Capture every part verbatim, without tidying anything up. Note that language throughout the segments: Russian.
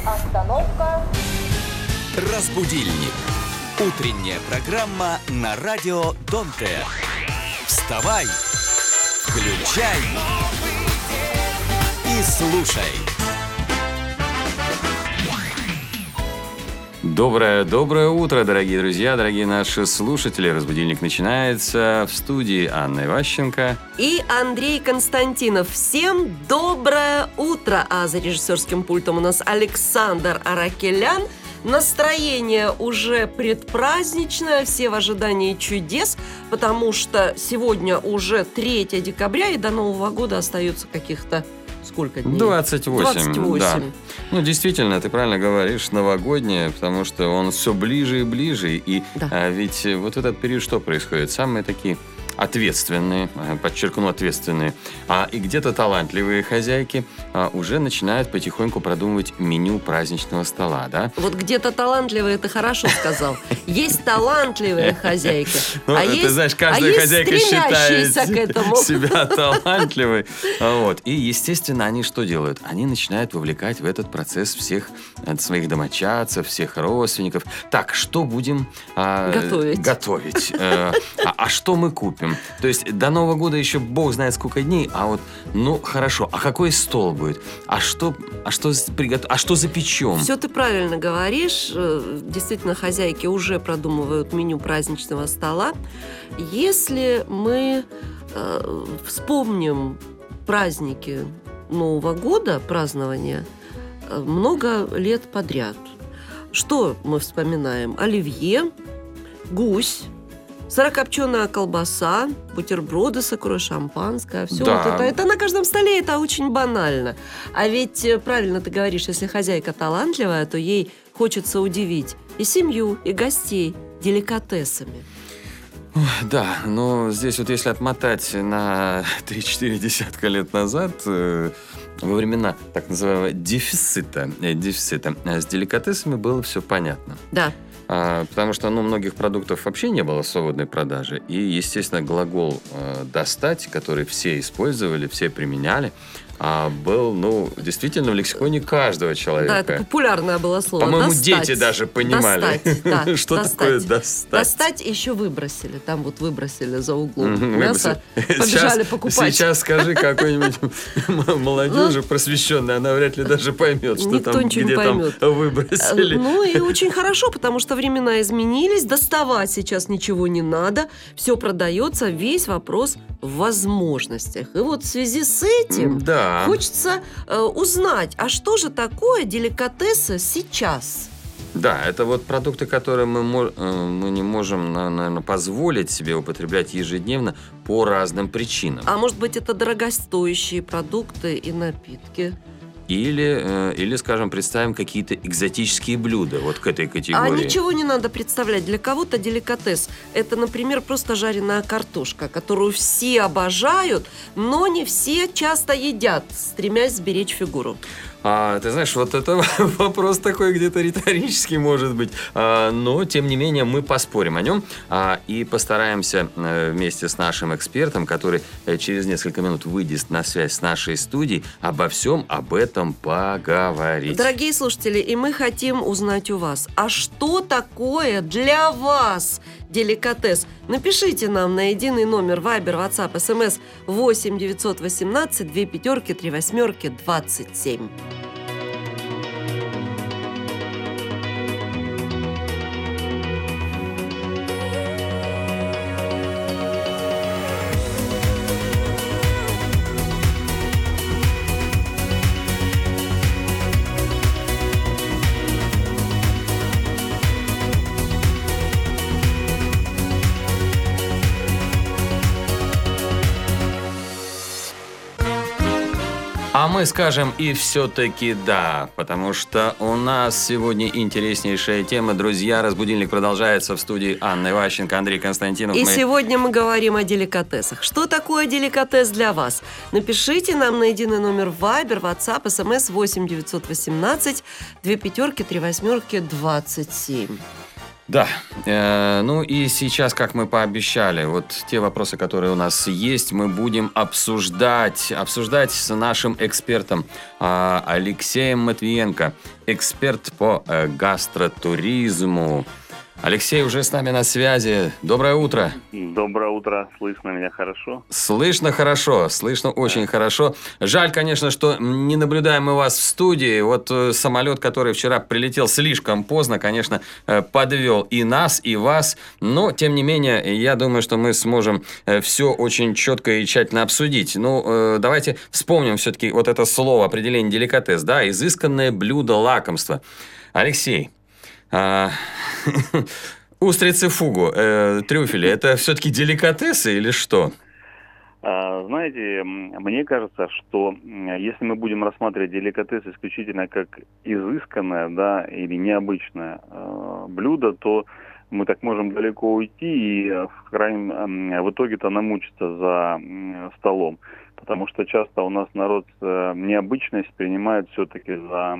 Остановка. Разбудильник. Утренняя программа на радио Дон КФ. Вставай, включай и слушай. Доброе-доброе утро, дорогие друзья, дорогие наши слушатели. Разбудильник начинается. В студии Анна Иващенко и Андрей Константинов. Всем доброе утро. А за режиссерским пультом у нас Александр Аракелян. Настроение уже предпраздничное, все в ожидании чудес, потому что сегодня уже третье декабря, и до Нового года остается каких-то сколько дней? двадцать восемь. двадцать восемь. Да. Ну, действительно, ты правильно говоришь, новогоднее, потому что он все ближе и ближе. И да. а, ведь вот в этот период что происходит? Самые такие ответственные, подчеркну, ответственные, а, и где-то талантливые хозяйки а, уже начинают потихоньку продумывать меню праздничного стола, да? Вот где-то талантливые, ты хорошо сказал. Есть талантливые хозяйки, ну, а ты есть, знаешь, каждая а хозяйка есть считает к этому. себя талантливой. Вот. И, естественно, они что делают? Они начинают вовлекать в этот процесс всех своих домочадцев, всех родственников. Так, что будем а, готовить? готовить? А, а что мы купим? То есть до Нового года еще бог знает сколько дней, а вот, ну, хорошо, а какой стол будет? А что, а что, приготов... а что запечем? Все ты правильно говоришь. Действительно, хозяйки уже продумывают меню праздничного стола. Если мы э, вспомним праздники Нового года, празднования, много лет подряд, что мы вспоминаем? Оливье, гусь, сырокопченая колбаса, бутерброды с икрой, шампанское. Все да. вот это. Это на каждом столе, это очень банально. А ведь, правильно ты говоришь, если хозяйка талантливая, то ей хочется удивить и семью, и гостей деликатесами. Да, но здесь вот если отмотать на три-четыре десятка лет назад, э, во времена так называемого дефицита, э, дефицита, с деликатесами было все понятно. Да. А, потому что, ну, многих продуктов вообще не было в свободной продаже. И, естественно, глагол э, «достать», который все использовали, все применяли, а, был, ну, действительно в лексиконе каждого человека. Да, это популярное было слово. По-моему, достать. дети даже понимали, достать, да, что достать. такое «достать». Достать еще выбросили. Там вот выбросили за углом мясо, побежали сейчас, покупать. Сейчас скажи какой-нибудь молодежи просвещенной, она вряд ли даже поймет, что Никто там, где там выбросили. Ну и очень хорошо, потому что времена изменились, доставать сейчас ничего не надо, все продается, весь вопрос в возможностях. И вот в связи с этим да. хочется э, узнать, а что же такое деликатесы сейчас? Да, это вот продукты, которые мы, мы не можем, наверное, позволить себе употреблять ежедневно по разным причинам. А может быть, это дорогостоящие продукты и напитки? Или, или, скажем, представим какие-то экзотические блюда вот к этой категории. А ничего не надо представлять. Для кого-то деликатес – это, например, просто жареная картошка, которую все обожают, но не все часто едят, стремясь сберечь фигуру. А, ты знаешь, вот это вопрос такой где-то риторический, может быть. А, но, тем не менее, мы поспорим о нем а, и постараемся а, вместе с нашим экспертом, который а, через несколько минут выйдет на связь с нашей студией, обо всем об этом поговорить. Дорогие слушатели, и мы хотим узнать у вас, а что такое для вас деликатес? Напишите нам на единый номер Viber, WhatsApp, эс эм эс восемь девятьсот восемнадцать две пятерки три восьмерки двадцать семь. А мы скажем и все-таки да, потому что у нас сегодня интереснейшая тема. Друзья, разбудильник продолжается в студии Анна Иващенко, Андрей Константинов. И мы... сегодня мы говорим о деликатесах. Что такое деликатес для вас? Напишите нам на единый номер Viber, WhatsApp, эс эм эс восемь девятьсот восемнадцать две пятерки три восьмерки двадцать семь. Да, э, ну и сейчас, как мы пообещали, вот те вопросы, которые у нас есть, мы будем обсуждать, обсуждать с нашим экспертом э, Алексеем Матвиенко, эксперт по э, гастротуризму. Алексей уже с нами на связи. Доброе утро. Доброе утро. Слышно меня хорошо? Слышно хорошо, слышно очень хорошо. Жаль, конечно, что не наблюдаем мы вас в студии. Вот э, самолет, который вчера прилетел слишком поздно, конечно, э, подвел и нас, и вас. Но, тем не менее, я думаю, что мы сможем э, все очень четко и тщательно обсудить. Ну, э, давайте вспомним все-таки вот это слово, определение деликатес, да, изысканное блюдо, лакомство. Алексей, а, устрицы фугу, э, трюфели, это все-таки деликатесы или что? А, знаете, мне кажется, что если мы будем рассматривать деликатес исключительно как изысканное, да, или необычное э, блюдо, то мы так можем далеко уйти и в, крайнем, в итоге-то намучиться за э, столом. Потому что часто у нас народ э, необычность принимает все-таки за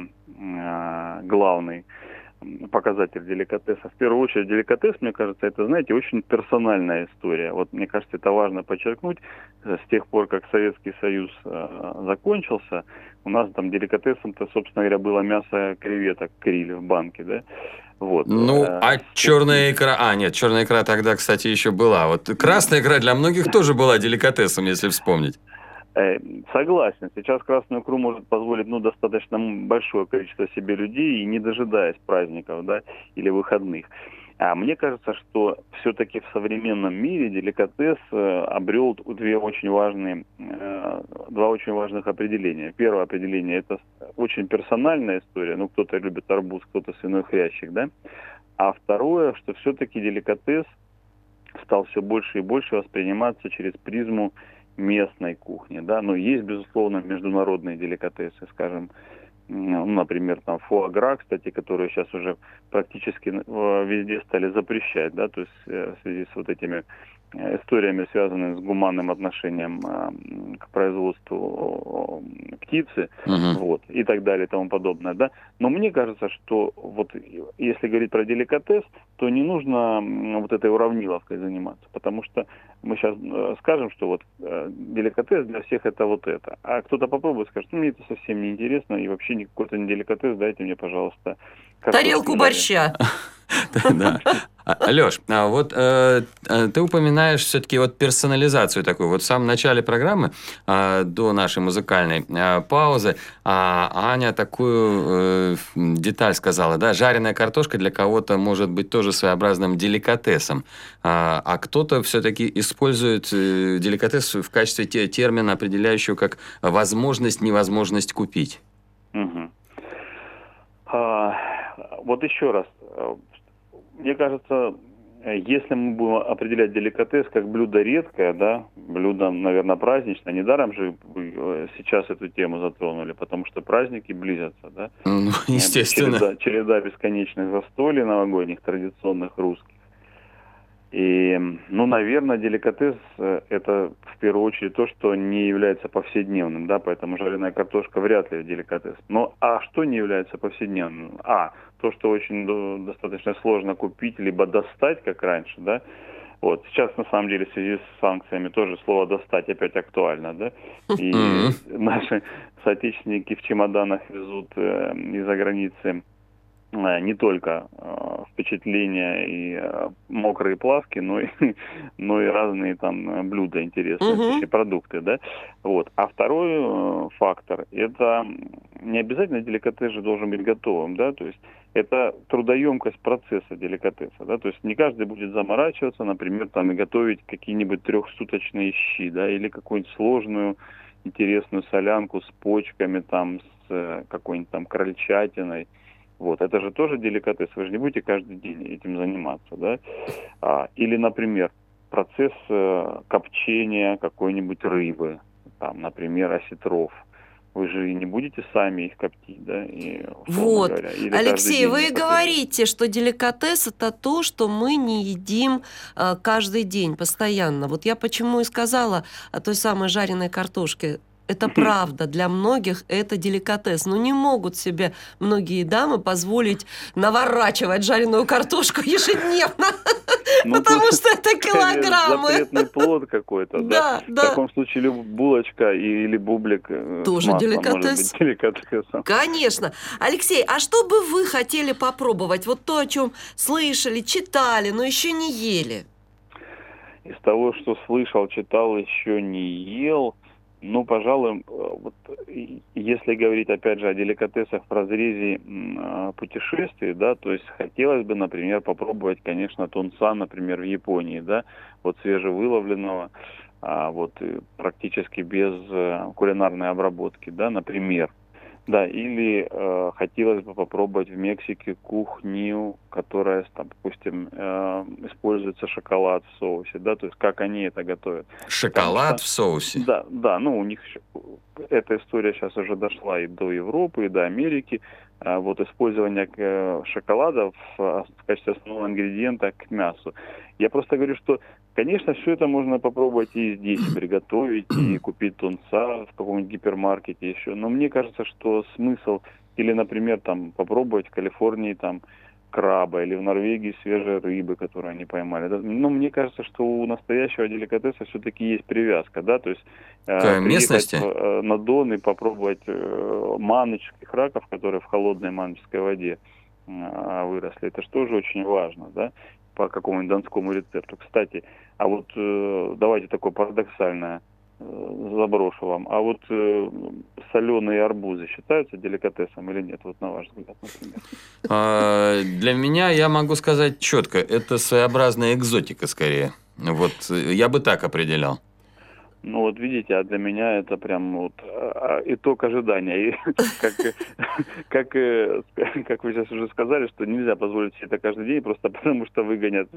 э, главный показатель деликатеса. В первую очередь, деликатес, мне кажется, это, знаете, очень персональная история. Вот, мне кажется, это важно подчеркнуть. С тех пор, как Советский Союз э, закончился, у нас там деликатесом-то, собственно говоря, было мясо креветок, криль в банке, да? Вот. Ну, а черная икра... А, нет, черная икра тогда, кстати, еще была. Вот красная икра для многих тоже была деликатесом, если вспомнить. Согласен. Сейчас красную икру может позволить, ну, достаточно большое количество себе людей, и не дожидаясь праздников, да, или выходных. А мне кажется, что все-таки в современном мире деликатес обрел две очень важные, два очень важных определения. Первое определение – это очень персональная история. Ну, кто-то любит арбуз, кто-то свиной хрящик, да. А второе, что все-таки деликатес стал все больше и больше восприниматься через призму местной кухни, да, но есть, безусловно, международные деликатесы, скажем, ну, например, там фуагра, кстати, которые сейчас уже практически везде стали запрещать, да, то есть в связи с вот этими историями, связанными с гуманным отношением к производству птицы, uh-huh. вот, и так далее, и тому подобное, да. Но мне кажется, что вот если говорить про деликатес, то не нужно вот этой уравниловкой заниматься, потому что мы сейчас скажем, что вот деликатес для всех это вот это, а кто-то попробует, скажет, ну, мне это совсем не интересно, и вообще никакой-то не деликатес, дайте мне, пожалуйста, тарелку борща. Да. Алеш, а вот э, ты упоминаешь все-таки вот персонализацию такую. Вот в самом начале программы, э, до нашей музыкальной э, паузы, э, Аня такую э, деталь сказала, да, жареная картошка для кого-то может быть тоже своеобразным деликатесом, а, а кто-то все-таки использует э, деликатес в качестве те, термина, определяющего как возможность, невозможность купить. Угу. А, вот еще раз. Мне кажется, если мы будем определять деликатес как блюдо редкое, да, блюдо, наверное, праздничное, недаром же вы сейчас эту тему затронули, потому что праздники близятся, да? Ну, естественно. Череда, череда бесконечных застолий новогодних, традиционных русских. И, ну, наверное, деликатес – это в первую очередь то, что не является повседневным, да, поэтому жареная картошка вряд ли деликатес. Но а что не является повседневным? А, то, что очень до, достаточно сложно купить, либо достать, как раньше, да. Вот, сейчас, на самом деле, в связи с санкциями тоже слово «достать» опять актуально, да. И наши соотечественники в чемоданах везут э, из-за границы не только э, впечатления и э, мокрые плавки, но и, но и разные там блюда интересные, uh-huh. продукты, да. Вот. А второй э, фактор – это не обязательно деликатес же должен быть готовым, да, то есть это трудоемкость процесса деликатеса, да, то есть не каждый будет заморачиваться, например, там и готовить какие-нибудь трехсуточные щи, да, или какую-нибудь сложную интересную солянку с почками, там, с э, какой-нибудь там крольчатиной. Вот, это же тоже деликатес, вы же не будете каждый день этим заниматься, да? А, или, например, процесс э, копчения какой-нибудь рыбы, там, например, осетров. Вы же не будете сами их коптить, да? И, вот, говоря, Алексей, вы говорите, что деликатес – это то, что мы не едим э, каждый день, постоянно. Вот я почему и сказала о той самой жареной картошке. Это правда, для многих это деликатес. Но не могут себе многие дамы позволить наворачивать жареную картошку ежедневно, Ну, потому тут что это килограммы. запретный плод какой-то, да? Да, В да. таком случае люб- булочка и- или бублик э, с Тоже маслом деликатес. может быть деликатесом. Конечно. Алексей, а что бы вы хотели попробовать? Вот то, о чем слышали, читали, но еще не ели. Из того, что слышал, читал, еще не ел. Ну, пожалуй, э, вот, и- если говорить, опять же, о деликатесах в разрезе м, а, путешествий, да, то есть хотелось бы, например, попробовать, конечно, тунца, например, в Японии, да, вот свежевыловленного, а, вот э, практически без э, кулинарной обработки, да, например. Да, или э, хотелось бы попробовать в Мексике кухню, которая, там, допустим, э, используется шоколад в соусе, да, то есть как они это готовят. Шоколад Потому что- в соусе. Да, да, ну у них ещё- эта история сейчас уже дошла и до Европы, и до Америки. А вот использование э, шоколада в, а, в качестве основного ингредиента к мясу. Я просто говорю, что, конечно, все это можно попробовать и здесь приготовить, и купить тунца в каком-нибудь гипермаркете еще. Но мне кажется, что смысл, или, например, там попробовать в Калифорнии там краба, или в Норвегии свежей рыбы, которую они поймали. Да, ну, мне кажется, что у настоящего деликатеса все-таки есть привязка, да, то есть э, К приехать местности? в, э, на Дон и попробовать э, маночских раков, которые в холодной маночской воде э, выросли. Это же тоже очень важно, да, по какому-нибудь донскому рецепту. Кстати, а вот э, давайте такое парадоксальное э, заброшу вам. А вот э, соленые арбузы считаются деликатесом или нет? Вот на ваш взгляд, например. А, Для меня, я могу сказать четко, это своеобразная экзотика скорее. Вот э, я бы так определял. Ну вот видите, а для меня это прям вот а, а, итог ожидания. И как, как, э, как вы сейчас уже сказали, что нельзя позволить себе это каждый день, просто потому что выгонят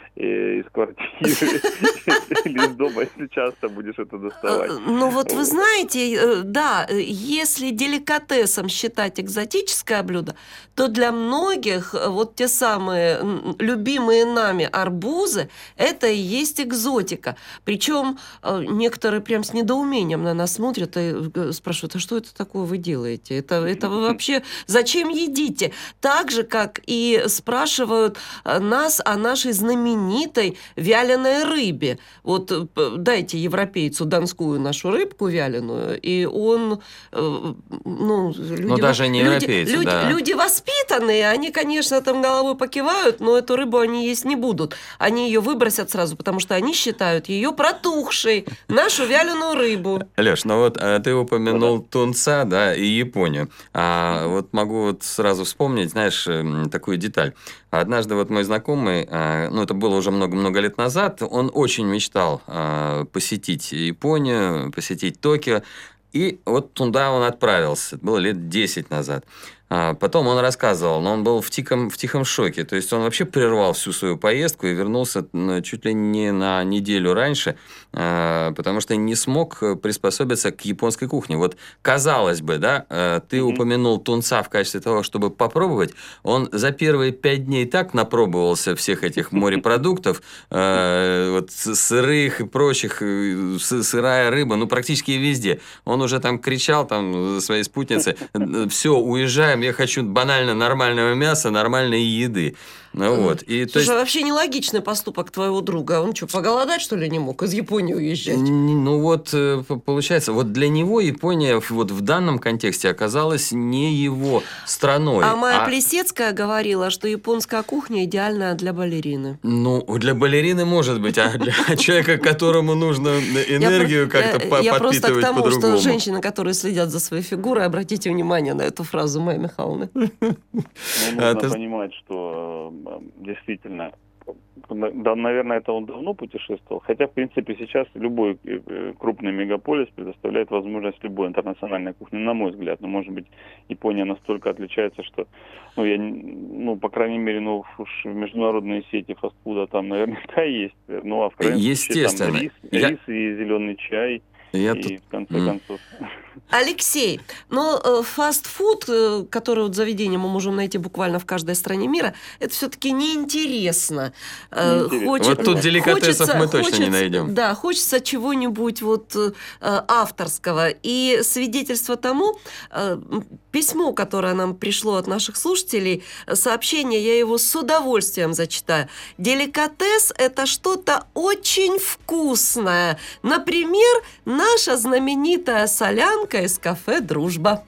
э, из квартиры или из дома, если часто будешь это доставать. Э, Ну вот вы Вот. знаете, э, да, э, если деликатесом считать экзотическое блюдо, то для многих э, вот те самые м, любимые нами арбузы, это и есть экзотика. Причем э, некоторые прям с недоумением на нас смотрят и э, спрашивают, а что это такое вы делаете? Это, это вы вообще зачем едите? Так же, как и спрашивают э, нас о нашей знаменитой вяленой рыбе. Вот э, п- дайте европейцу донскую нашу рыбку вяленую, и он, э, ну, люди, Ну, даже не люди, европейцу, люди, да. люди воспитанные, они, конечно, там головой покивают, но эту рыбу они есть не будут. Они ее выбросят сразу, потому что они считают ее протухшей, нашу вяленую рыбу. Леш, ну вот а, ты упомянул тунца, да, и Японию. А вот могу вот сразу вспомнить, знаешь, м, такую деталь. Однажды вот мой знакомый, а, ну это было уже много-много лет назад, он очень мечтал а, посетить Японию, посетить Токио. И вот туда он отправился. Это было лет десять назад. А потом он рассказывал, но он был в тихом, в тихом шоке. То есть он вообще прервал всю свою поездку и вернулся ну, чуть ли не на неделю раньше, а, потому что не смог приспособиться к японской кухне. Вот казалось бы, да, а, ты Мгм. упомянул тунца в качестве того, чтобы попробовать. Он за первые пять дней так напробовался всех этих морепродуктов, а, вот с- сырых и прочих, э, с- сырая рыба, ну практически везде. Он уже там кричал там своей спутнице, все, уезжаем, я хочу банально нормального мяса, нормальной еды. Ну вот. И, то Слушай, есть, а вообще нелогичный поступок твоего друга. Он что, поголодать, что ли, не мог из Японии уезжать? н- ну вот, э, п- получается, вот для него Япония в- вот в данном контексте оказалась не его страной. А Майя а- Плесецкая говорила, что японская кухня идеальная для балерины. Ну, для балерины может быть, а для человека, которому нужно энергию Я про- как-то я- по- Я просто к подпитывать тому, по-другому. что женщины, которые следят за своей фигурой, обратите внимание на эту фразу Майи Михайловны. Ну, нужно А ты- понимать, что э, действительно, да, наверное, это он давно путешествовал. Хотя, в принципе, сейчас любой э, э, крупный мегаполис предоставляет возможность любой интернациональной кухни, на мой взгляд. Но, может быть, Япония настолько отличается, что, ну, я, не- ну, по крайней мере, ну, уж международные сети фастфуда там наверняка есть. Ну, а в крайнем случае, там Естественно. рис, Я- рис и зеленый чай. Я и, тут- в конце М. концов... Алексей, но э, фастфуд, э, который вот заведение мы можем найти буквально в каждой стране мира, это все-таки неинтересно. Э, неинтересно. Хочет, вот тут деликатесов хочется, мы точно хочется, не найдем. Да, хочется чего-нибудь вот э, авторского. И свидетельство тому, э, письмо, которое нам пришло от наших слушателей, сообщение, я его с удовольствием зачитаю. Деликатес – это что-то очень вкусное. Например, наша знаменитая солянка из кафе «Дружба».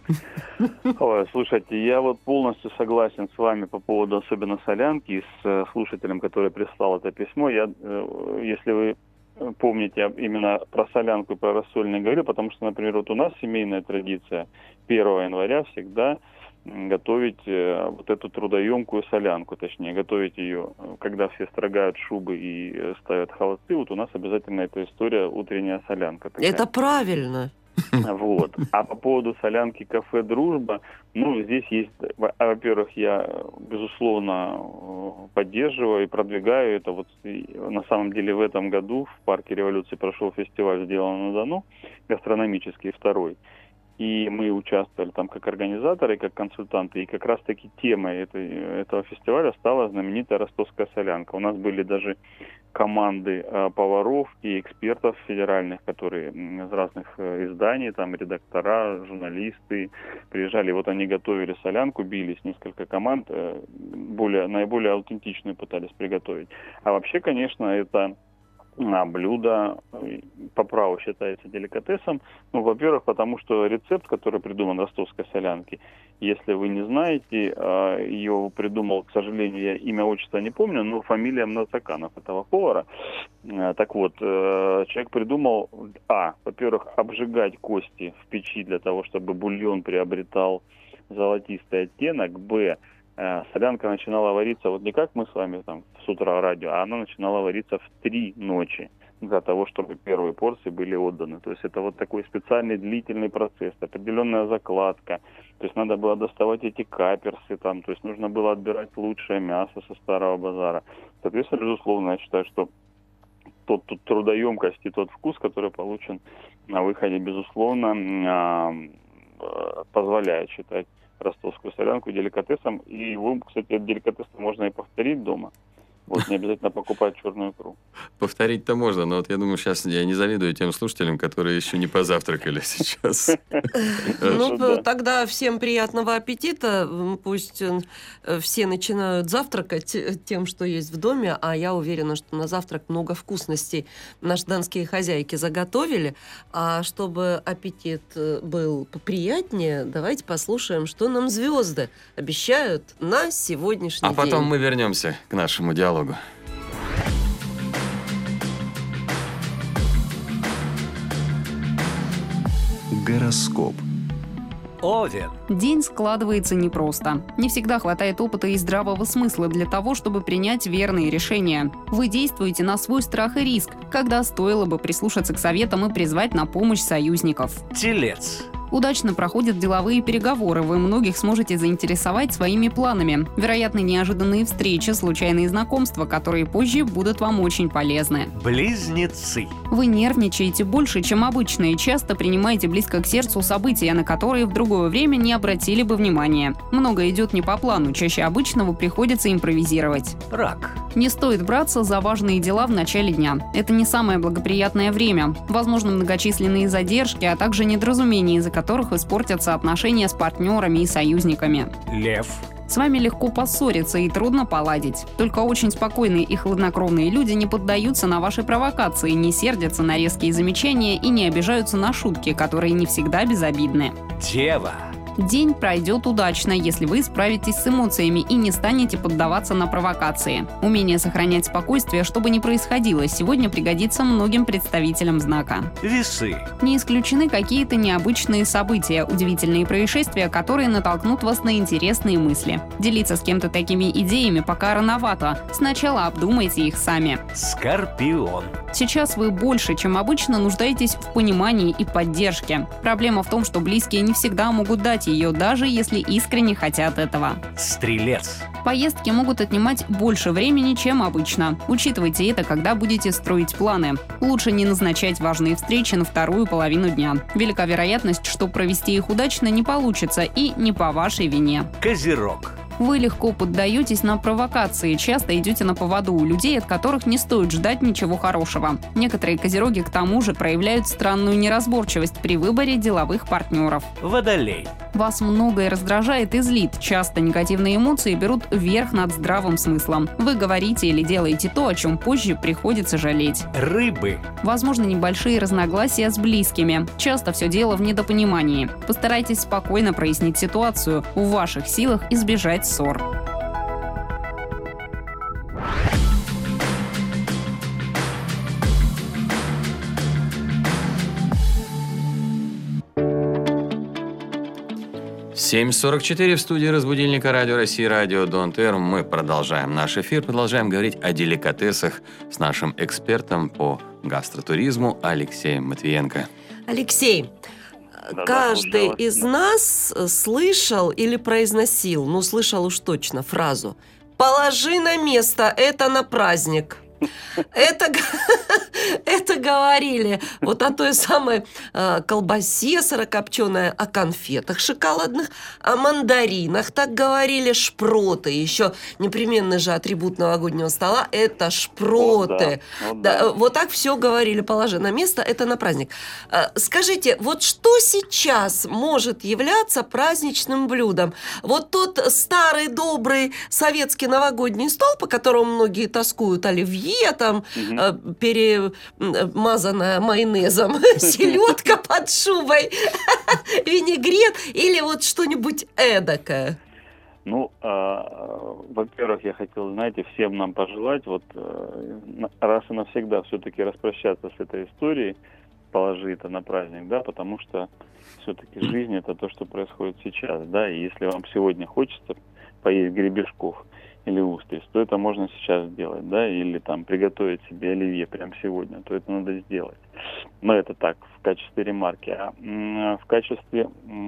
Ой, слушайте, я вот полностью согласен с вами по поводу особенно солянки, и с слушателем, который прислал это письмо. Я, если вы помните, именно про солянку и про рассоль не говорю, потому что, например, вот у нас семейная традиция первого января всегда готовить вот эту трудоемкую солянку, точнее, готовить ее, когда все строгают шубы и ставят холодцы, вот у нас обязательно эта история утренняя солянка такая. Это правильно. Вот. А по поводу солянки кафе «Дружба», ну, здесь есть, во-первых, я, безусловно, поддерживаю и продвигаю это. Вот на самом деле в этом году в Парке Революции прошел фестиваль «Сделано на Дону», гастрономический, второй. И мы участвовали там как организаторы, как консультанты. И как раз-таки темой этой, этого фестиваля стала знаменитая ростовская солянка. У нас были даже команды э, поваров и экспертов федеральных, которые из разных э, изданий, там редактора, журналисты приезжали. Вот они готовили солянку, бились несколько команд, э, более, наиболее аутентичную пытались приготовить. А вообще, конечно, это а блюдо по праву считается деликатесом. Ну, во-первых, потому что рецепт, который придуман ростовской солянки, если вы не знаете, ее придумал, к сожалению, я имя, отчество не помню, но фамилия Мнацаканов, этого повара. Так вот, человек придумал, а, во-первых, обжигать кости в печи для того, чтобы бульон приобретал золотистый оттенок, б, солянка начинала вариться, вот не как мы с вами там с утра радио, а она начинала вариться в три ночи для того, чтобы первые порции были отданы. То есть это вот такой специальный длительный процесс, определенная закладка. То есть надо было доставать эти каперсы, там, то есть нужно было отбирать лучшее мясо со старого базара. Соответственно, безусловно, я считаю, что тот, тот трудоемкость и тот вкус, который получен на выходе, безусловно, позволяет считать ростовскую солянку деликатесом. И его, кстати, этот деликатес можно и повторить дома. Вот, не обязательно покупать черную икру. Повторить-то можно, но вот я думаю, сейчас я не завидую тем слушателям, которые еще не позавтракали сейчас. Ну, тогда всем приятного аппетита. Пусть все начинают завтракать тем, что есть в доме, а я уверена, что на завтрак много вкусностей наши донские хозяйки заготовили. А чтобы аппетит был поприятнее, давайте послушаем, что нам звезды обещают на сегодняшний день. А потом мы вернемся к нашему диалогу. Гороскоп. Овен. День складывается непросто. Не всегда хватает опыта и здравого смысла для того, чтобы принять верные решения. Вы действуете на свой страх и риск, когда стоило бы прислушаться к советам и призвать на помощь союзников. Телец. Удачно проходят деловые переговоры, вы многих сможете заинтересовать своими планами. Вероятно, неожиданные встречи, случайные знакомства, которые позже будут вам очень полезны. Близнецы. Вы нервничаете больше, чем обычно, и часто принимаете близко к сердцу события, на которые в другое время не обратили бы внимания. Многое идет не по плану, чаще обычного приходится импровизировать. Рак. Не стоит браться за важные дела в начале дня. Это не самое благоприятное время. Возможно, многочисленные задержки, а также недоразумения, из-за которых испортятся отношения с партнерами и союзниками. Лев. С вами легко поссориться и трудно поладить. Только очень спокойные и хладнокровные люди не поддаются на ваши провокации, не сердятся на резкие замечания и не обижаются на шутки, которые не всегда безобидны. Дева. День пройдет удачно, если вы справитесь с эмоциями и не станете поддаваться на провокации. Умение сохранять спокойствие, что бы ни происходило, сегодня пригодится многим представителям знака. Весы. Не исключены какие-то необычные события, удивительные происшествия, которые натолкнут вас на интересные мысли. Делиться с кем-то такими идеями пока рановато. Сначала обдумайте их сами. Скорпион. Сейчас вы больше, чем обычно, нуждаетесь в понимании и поддержке. Проблема в том, что близкие не всегда могут дать ее, даже если искренне хотят этого. Стрелец. Поездки могут отнимать больше времени, чем обычно. Учитывайте это, когда будете строить планы. Лучше не назначать важные встречи на вторую половину дня. Велика вероятность, что провести их удачно не получится и не по вашей вине. Козерог. Вы легко поддаетесь на провокации, часто идете на поводу у людей, от которых не стоит ждать ничего хорошего. Некоторые козероги к тому же проявляют странную неразборчивость при выборе деловых партнеров. Водолей. Вас многое раздражает и злит. Часто негативные эмоции берут верх над здравым смыслом. Вы говорите или делаете то, о чем позже приходится жалеть. Рыбы. Возможно, небольшие разногласия с близкими. Часто все дело в недопонимании. Постарайтесь спокойно прояснить ситуацию. В ваших силах избежать ссор. семь сорок четыре в студии «Разбудильника» Радио России, радио Дон Эр. Мы продолжаем наш эфир, продолжаем говорить о деликатесах с нашим экспертом по гастротуризму Алексеем Матвиенко. Алексей, Да-да, каждый вот, из да. нас слышал или произносил, ну, слышал уж точно фразу «положи на место, это на праздник». Это, это говорили вот о той самой э, колбасе сырокопченой, о конфетах шоколадных, о мандаринах, так говорили, шпроты. Еще непременный же атрибут новогоднего стола – это шпроты. Вот, да, вот, Да, да. вот так все говорили, положи на место, это на праздник. Э, Скажите, вот что сейчас может являться праздничным блюдом? Вот тот старый добрый советский новогодний стол, по которому многие тоскуют, оливье, там Мгм. э, перемазанная майонезом селедка под шубой, винегрет или вот что-нибудь эдакое. Ну, а, во-первых, я хотел, знаете, всем нам пожелать, вот э, на- раз и навсегда все-таки распрощаться с этой историей, положи это на праздник, да, потому что все-таки жизнь это то, что происходит сейчас, да, и если вам сегодня хочется поесть гребешков или устриц, то это можно сейчас сделать, да, или там приготовить себе оливье прямо сегодня, то это надо сделать. Но это так, в качестве ремарки. А м, в качестве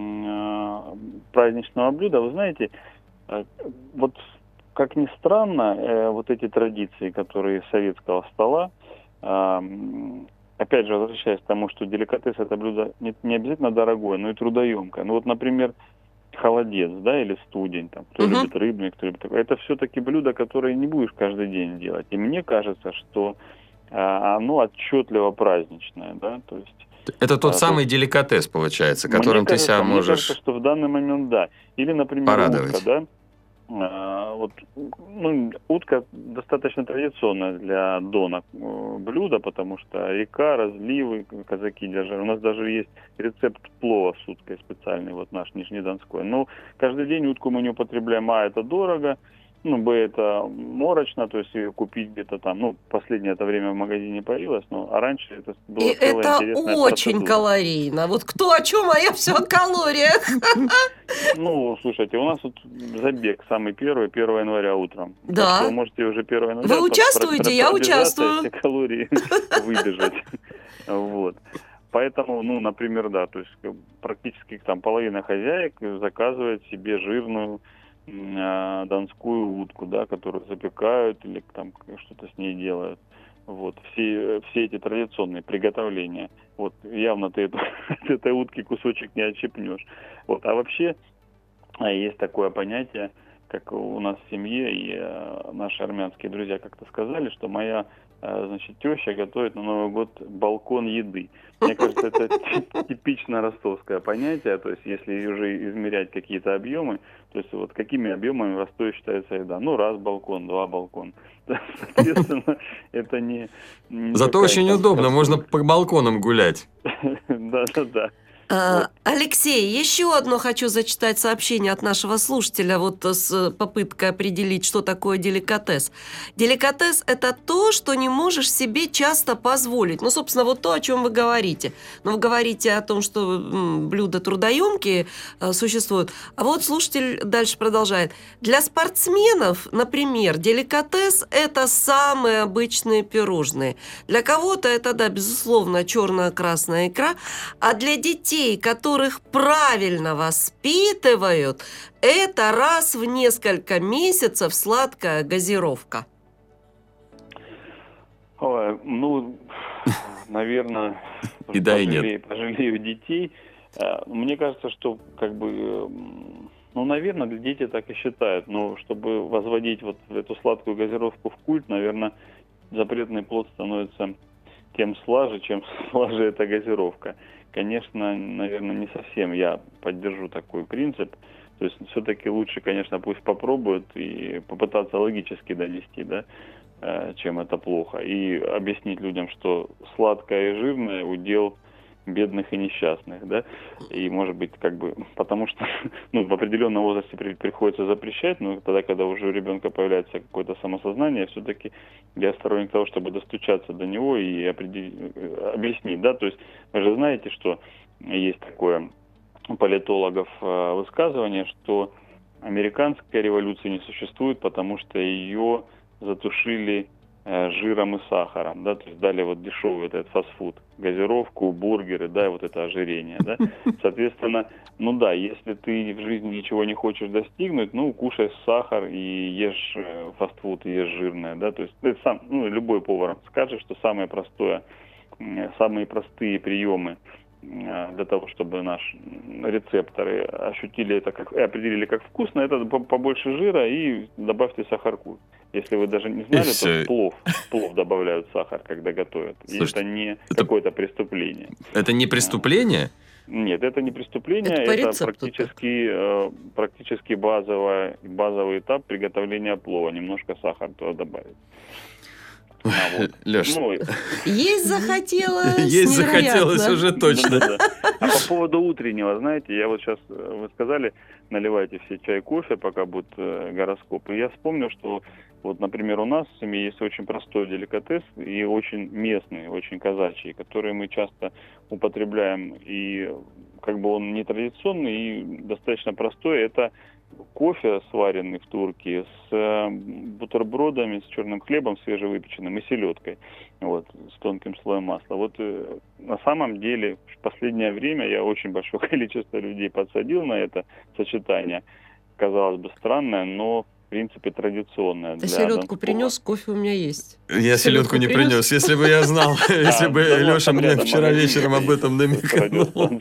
м, праздничного блюда, вы знаете, э, вот как ни странно, э, вот эти традиции, которые с советского стола, э, м, опять же, возвращаясь к тому, что деликатес это блюдо не, не обязательно дорогое, но и трудоемкое. Ну вот, например, холодец, да, или студень, там, кто Мгм. любит рыбный, кто любит такое. Это все-таки блюдо, которое не будешь каждый день делать. И мне кажется, что а, оно отчетливо праздничное, да, то есть Это тот А, самый деликатес, получается, мне которым ты кажется, себя мне можешь... кажется, что в данный момент да. Или, например, порадовать. утка, да. А, вот, ну, утка достаточно традиционное для Дона э, блюдо, потому что река, разливы, казаки держали. У нас даже есть рецепт плова с уткой специальный, вот наш нижнедонской. Но каждый день утку мы не употребляем, а это дорого. Ну, б, это морочно, то есть ее купить где-то там, ну, последнее это время в магазине появилось, но а раньше это было И целая это интересная очень процедура. калорийно. Вот кто о чем, а я все о калориях. Ну, слушайте, у нас тут забег самый первый, первого января утром. Да. Так что вы можете уже первого января Вы участвуете? Я пробежаться, участвую. эти калории выбежать. Вот. Поэтому, ну, например, да, то есть как бы практически там половина хозяек заказывает себе жирную м, а, донскую утку, да, которую запекают или там что-то с ней делают. Вот, все, все эти традиционные приготовления. Вот, явно ты эту, от этой утки кусочек не отщепнешь. Вот, а вообще а, есть такое понятие, как у нас в семье, и э, наши армянские друзья как-то сказали, что моя э, значит, теща готовит на Новый год балкон еды. Мне кажется, это типично ростовское понятие, то есть если уже измерять какие-то объемы, то есть вот какими объемами в Ростове считается еда? Ну, раз балкон, два балкон. Соответственно, это не... не Зато какая-то очень удобно, кастрюля. можно по балконам гулять. Да-да-да. А, Вот. Алексей, еще одно хочу зачитать сообщение от нашего слушателя, вот с попыткой определить, что такое деликатес. Деликатес – это то, что не можешь себе часто позволить. Ну, собственно, вот то, о чем вы говорите. Но вы говорите о том, что м, блюда трудоемкие э, существуют. А вот слушатель дальше продолжает. Для спортсменов, например, деликатес – это самые обычные пирожные. Для кого-то это, да, безусловно, черно-красная икра, а для детей, которых правильно воспитывают, это раз в несколько месяцев сладкая газировка. Ой, ну, наверное, И да, и нет. пожалею, пожалею детей. Э, Мне кажется, что как бы, э, ну, наверное, дети так и считают. Но чтобы возводить вот эту сладкую газировку в культ, наверное, запретный плод становится тем слаже, чем слаже эта газировка. Конечно, наверное, не совсем я поддержу такой принцип. То есть все-таки лучше, конечно, пусть попробуют и попытаться логически донести, да, э, чем это плохо. И объяснить людям, что сладкое и жирное удел бедных и несчастных, да, и, может быть, как бы, потому что, ну, в определенном возрасте при, приходится запрещать, но тогда, когда уже у ребенка появляется какое-то самосознание, все-таки я сторонник того, чтобы достучаться до него и определить, объяснить, да, то есть вы же знаете, что есть такое у политологов э, высказывание, что американская революция не существует, потому что ее затушили жиром и сахаром, да, то есть дали вот дешевый вот этот фастфуд, газировку, бургеры, да, вот это ожирение, да. Соответственно, ну да, если ты в жизни ничего не хочешь достигнуть, ну, кушай сахар и ешь фастфуд, и ешь жирное, да, то есть ты сам, ну, любой повар скажет, что самое простое, самые простые приемы для того, чтобы наши рецепторы ощутили это как, и определили как вкусно, это побольше жира и добавьте сахарку. Если вы даже не знали, то в плов, в плов добавляют сахар, когда готовят. Слушайте, и это не это... какое-то преступление. Это не преступление? Нет, это не преступление, это, это практически, э, практически базовый, базовый этап приготовления плова. Немножко сахара туда добавить. А, вот. Леш, ну, есть захотелось. Есть захотелось уже точно. Да, да, да. А по поводу утреннего, знаете, я вот сейчас, вы сказали, наливайте все чай, кофе, пока будет э, гороскоп. И я вспомнил, что вот, например, у нас в семье есть очень простой деликатес и очень местный, очень казачий, который мы часто употребляем. И как бы он нетрадиционный и достаточно простой. Это кофе, сваренный в турке, с бутербродами, с черным хлебом свежевыпеченным и селедкой, вот, с тонким слоем масла. Вот э, на самом деле в последнее время я очень большое количество людей подсадил на это сочетание. Казалось бы, странное, но в принципе традиционное. Ты селедку принес, кофе у меня есть. Я селедку не принес, если бы я знал, если бы Леша мне вчера вечером об этом намекнул.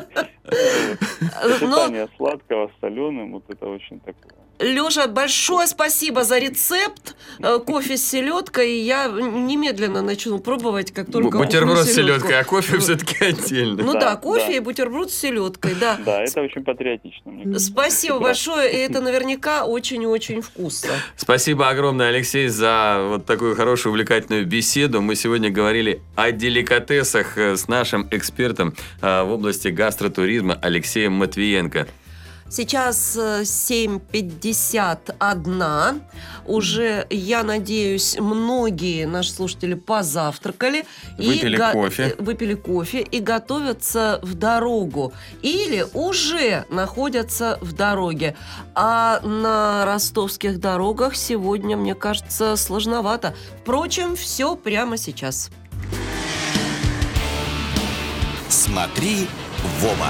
Сочетание сладкого с соленым, вот это очень такое. Леша, большое спасибо за рецепт кофе с селедкой. Я немедленно начну пробовать, как только бутерброд с селедкой, а кофе все-таки отдельно. Ну да, да кофе да. и бутерброд с селедкой, да. Да, это очень патриотично. Спасибо большое, и это наверняка очень-очень вкусно. Спасибо огромное, Алексей, за вот такую хорошую, увлекательную беседу. Мы сегодня говорили о деликатесах с нашим экспертом в области гастротуризма Алексеем Матвиенко. Сейчас семь пятьдесят один. Уже, я надеюсь, многие наши слушатели позавтракали. Выпили и кофе. Выпили кофе и готовятся в дорогу. Или уже находятся в дороге. А на ростовских дорогах сегодня, мне кажется, сложновато. Впрочем, все прямо сейчас. Смотри в оба.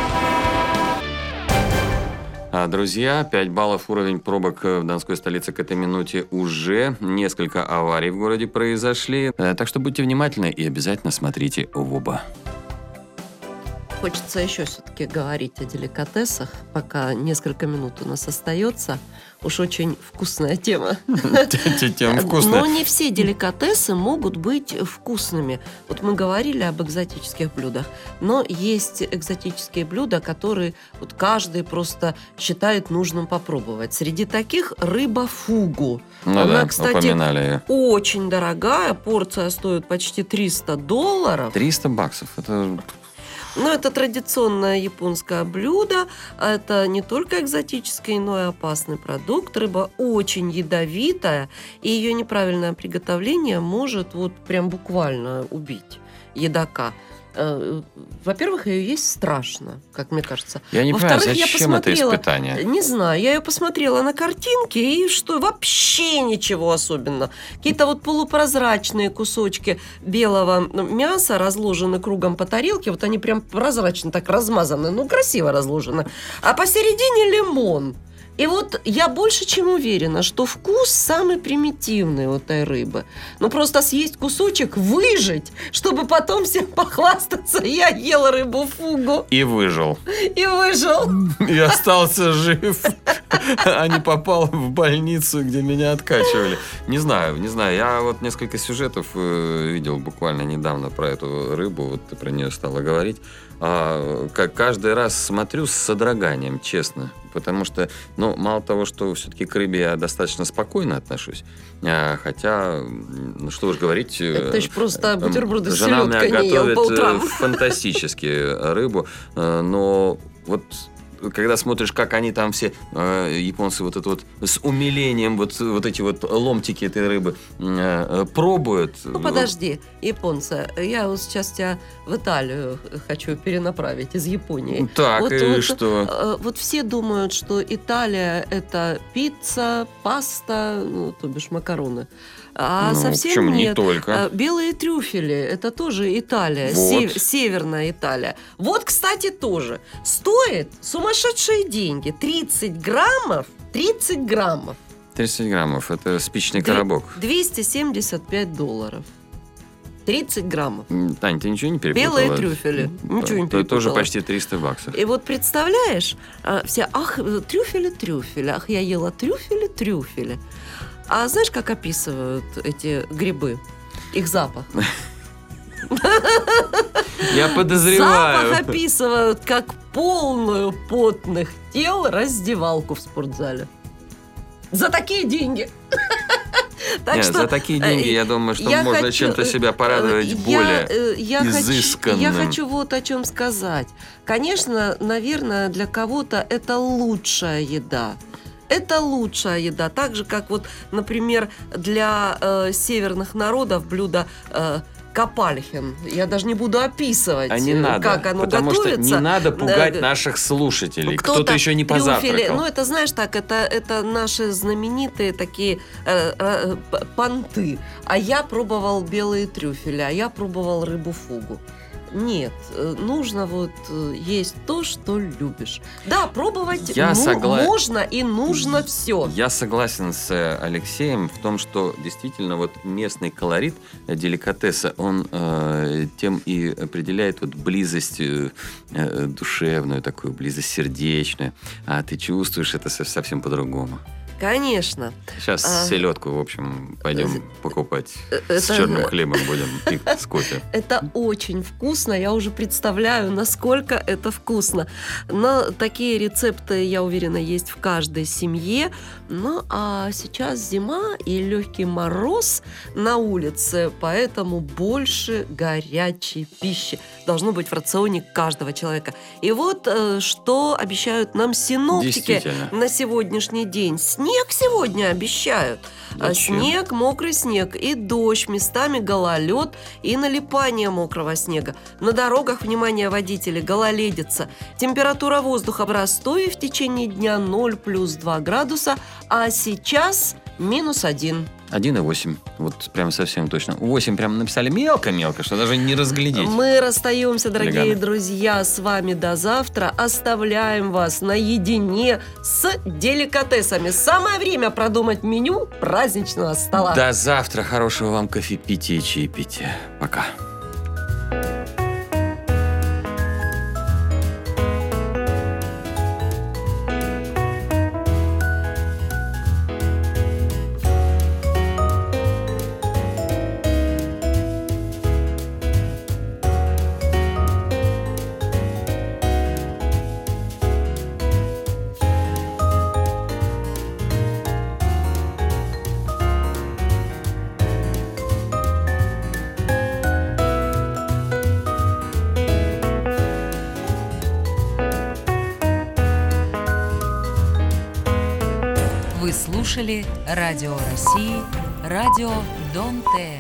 Друзья, пять баллов уровень пробок в донской столице к этой минуте уже. Несколько аварий в городе произошли. Так что будьте внимательны и обязательно смотрите в оба. Хочется еще все-таки говорить о деликатесах, пока несколько минут у нас остается. Уж очень вкусная тема. Тема вкусная. Но не все деликатесы могут быть вкусными. Вот мы говорили об экзотических блюдах, но есть экзотические блюда, которые вот каждый просто считает нужным попробовать. Среди таких рыба фугу. Ну Она, да, кстати, упоминали. Очень дорогая. Порция стоит почти триста долларов. триста баксов. Это... Но это традиционное японское блюдо. Это не только экзотический, но и опасный продукт. Рыба очень ядовитая, и ее неправильное приготовление может вот прям буквально убить едока. Во-первых, ее есть страшно, как мне кажется. Я не понимаю, зачем я посмотрела, это испытание? Не знаю, я ее посмотрела на картинке, и что, вообще ничего особенного. Какие-то вот полупрозрачные кусочки белого мяса разложены кругом по тарелке, вот они прям прозрачно так размазаны, ну, красиво разложены. А посередине лимон. И вот я больше чем уверена, что вкус самый примитивный у этой рыбы. Ну, просто съесть кусочек, выжить, чтобы потом всем похвастаться. Я ела рыбу фугу. И выжил. И выжил. И остался жив, а не попал в больницу, где меня откачивали. Не знаю, не знаю. Я вот несколько сюжетов видел буквально недавно про эту рыбу. Вот ты про нее стала говорить. А, как каждый раз смотрю с содроганием, честно. Потому что, ну, мало того, что все-таки к рыбе я достаточно спокойно отношусь, а, хотя, ну, что уж говорить... Это же просто бутерброды с жена селедкой меня не ел по утрам. готовит фантастически рыбу, но вот... Когда смотришь, как они там все, э, японцы, вот это вот с умилением, вот, вот эти вот ломтики этой рыбы э, пробуют. Ну, подожди, японцы, я вот сейчас тебя в Италию хочу перенаправить из Японии. Так, вот, и вот, что? Э, вот все думают, что Италия – это пицца, паста, ну, то бишь макароны. А ну, совсем почему? нет. Не только. Белые трюфели – это тоже Италия, вот. сев, северная Италия. Вот, кстати, тоже. Стоит сумасшедшие деньги. тридцать граммов, тридцать граммов. тридцать граммов – это спичный коробок. двести семьдесят пять долларов. тридцать граммов. Тань, ты ничего не перепутала? Белые трюфели. Ничего не перепутала. Это тоже почти триста баксов. И вот представляешь, все, ах, трюфели, трюфели, ах, я ела трюфели, трюфели. А знаешь, как описывают эти грибы? Их запах. Я подозреваю. Запах описывают как полную потных тел раздевалку в спортзале. За такие деньги. Так Нет, что, за такие деньги, я думаю, что я можно хочу, чем-то себя порадовать я, более я изысканным. Хочу, я хочу вот о чем сказать. Конечно, наверное, для кого-то это лучшая еда. Это лучшая еда. Так же, как вот, например, для э, северных народов блюдо э, капальхен. Я даже не буду описывать, а не надо, как оно потому готовится. Потому что не надо пугать наших слушателей. Кто-то, Кто-то еще не позавтракал. Ну, это, знаешь, так, это, это наши знаменитые такие э, э, понты. А я пробовал белые трюфели, а я пробовал рыбу фугу. Нет, нужно вот есть то, что любишь. Да, пробовать я ну, согла... можно и нужно все. Я согласен с Алексеем в том, что действительно вот местный колорит деликатеса, он э, тем и определяет вот близость э, душевную, такую близость сердечную. А ты чувствуешь это совсем по-другому. Конечно. Сейчас а, селедку, в общем, пойдем покупать. Это, с черным хлебом будем и с кофе. Это очень вкусно. Я уже представляю, насколько это вкусно. Но такие рецепты, я уверена, есть в каждой семье. Ну, а сейчас зима и легкий мороз на улице, поэтому больше горячей пищи должно быть в рационе каждого человека. И вот что обещают нам синоптики на сегодняшний день. Снег сегодня обещают. Зачем? Снег, мокрый снег и дождь, местами гололед и налипание мокрого снега. На дорогах, внимание, водители, гололедица. Температура воздуха в Ростове в течение дня ноль плюс два градуса, а сейчас минус один. один и восемь. Вот прям совсем точно. восемь прям написали мелко-мелко, что даже не разглядеть. Мы расстаемся, дорогие Хулиганы. друзья, с вами до завтра. Оставляем вас наедине с деликатесами. Самое время продумать меню праздничного стола. До завтра. Хорошего вам кофепития и чаепития. Пока. слушали Радио России, Радио Дон Те.